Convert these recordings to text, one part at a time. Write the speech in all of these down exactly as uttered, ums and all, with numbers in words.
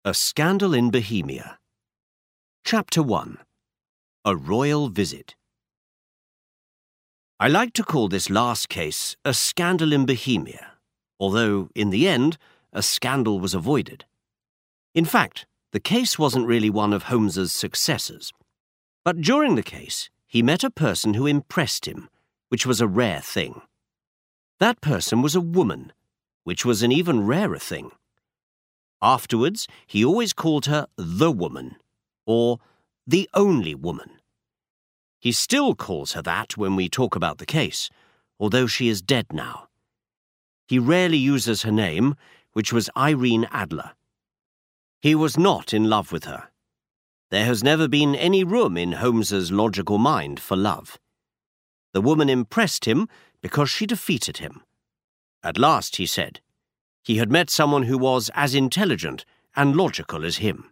A Scandal in Bohemia. Chapter one. A Royal Visit. I like to call this last case a scandal in Bohemia, although, in the end, a scandal was avoided. In fact, the case wasn't really one of Holmes's successors. But during the case, he met a person who impressed him, which was a rare thing. That person was a woman, which was an even rarer thing. Afterwards, he always called her the woman, or the only woman. He still calls her that when we talk about the case, although she is dead now. He rarely uses her name, which was Irene Adler. He was not in love with her. There has never been any room in Holmes's logical mind for love. The woman impressed him because she defeated him. At last, he said, he had met someone who was as intelligent and logical as him.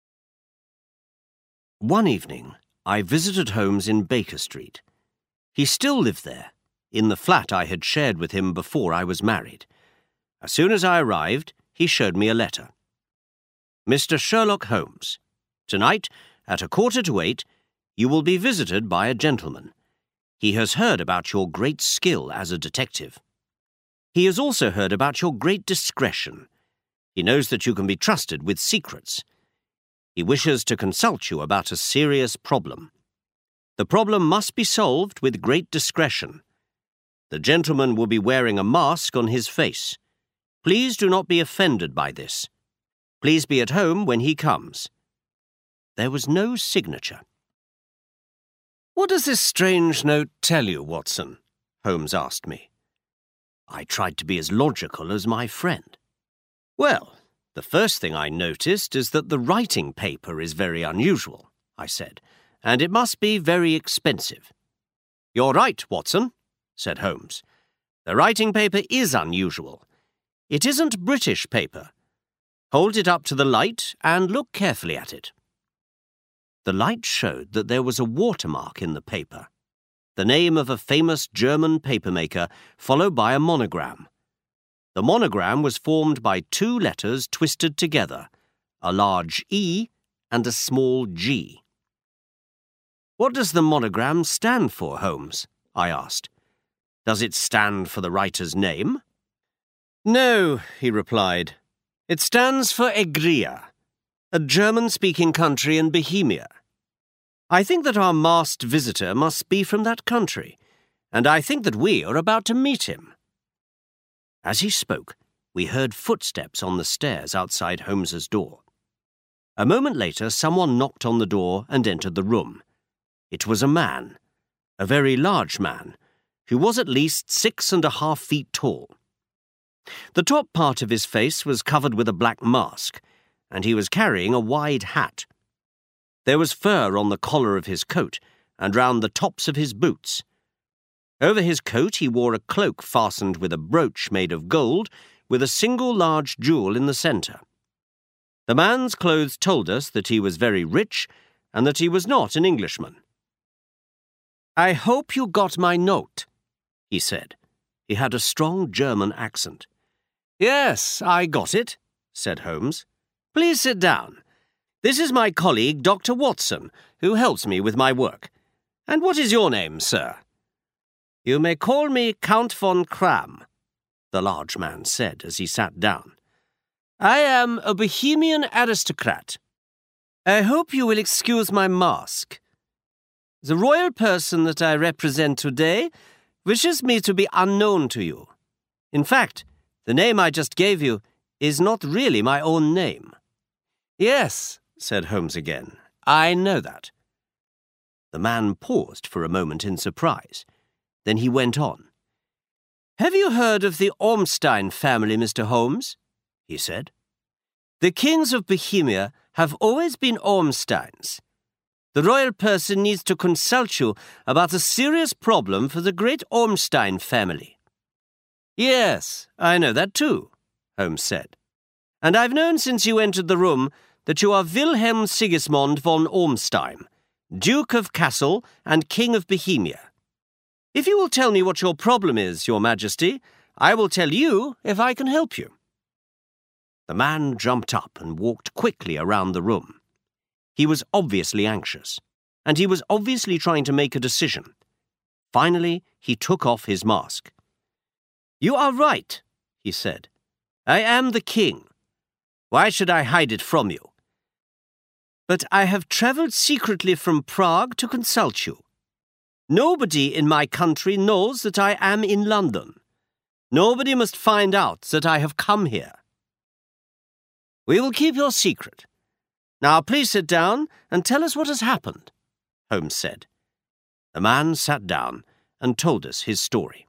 One evening, I visited Holmes in Baker Street. He still lived there, in the flat I had shared with him before I was married. As soon as I arrived, he showed me a letter. Mister Sherlock Holmes, tonight, at a quarter to eight, you will be visited by a gentleman. He has heard about your great skill as a detective. He has also heard about your great discretion. He knows that you can be trusted with secrets. He wishes to consult you about a serious problem. The problem must be solved with great discretion. The gentleman will be wearing a mask on his face. Please do not be offended by this. Please be at home when he comes. There was no signature. "What does this strange note tell you, Watson?" Holmes asked me. I tried to be as logical as my friend. "Well, the first thing I noticed is that the writing paper is very unusual," I said, "and it must be very expensive." "You're right, Watson," said Holmes. "The writing paper is unusual. It isn't British paper. Hold it up to the light and look carefully at it." The light showed that there was a watermark in the paper, the name of a famous German papermaker, followed by a monogram. The monogram was formed by two letters twisted together, a large E and a small G. "What does the monogram stand for, Holmes?" I asked. "Does it stand for the writer's name?" "No," he replied. "It stands for Egria, a German-speaking country in Bohemia. I think that our masked visitor must be from that country, and I think that we are about to meet him." As he spoke, we heard footsteps on the stairs outside Holmes's door. A moment later, someone knocked on the door and entered the room. It was a man, a very large man, who was at least six and a half feet tall. The top part of his face was covered with a black mask, and he was carrying a wide hat. There was fur on the collar of his coat and round the tops of his boots. Over his coat he wore a cloak fastened with a brooch made of gold with a single large jewel in the centre. The man's clothes told us that he was very rich and that he was not an Englishman. "I hope you got my note," he said. He had a strong German accent. "Yes, I got it," said Holmes. "Please sit down. This is my colleague, Doctor Watson, who helps me with my work. And what is your name, sir?" "You may call me Count von Kramm," the large man said as he sat down. "I am a Bohemian aristocrat. I hope you will excuse my mask. The royal person that I represent today wishes me to be unknown to you. In fact, the name I just gave you is not really my own name." "Yes," said Holmes again, "I know that." The man paused for a moment in surprise. Then he went on. "Have you heard of the Ormstein family, Mister Holmes?" he said. "The kings of Bohemia have always been Ormsteins. The royal person needs to consult you about a serious problem for the great Ormstein family." "Yes, I know that too," Holmes said. "And I've known since you entered the room that you are Wilhelm Sigismund von Ormstein, Duke of Kassel and King of Bohemia. If you will tell me what your problem is, Your Majesty, I will tell you if I can help you." The man jumped up and walked quickly around the room. He was obviously anxious, and he was obviously trying to make a decision. Finally, he took off his mask. "You are right," he said. "I am the king. Why should I hide it from you? But I have travelled secretly from Prague to consult you. Nobody in my country knows that I am in London. Nobody must find out that I have come here. We will keep your secret. Now please sit down and tell us what has happened," Holmes said. The man sat down and told us his story.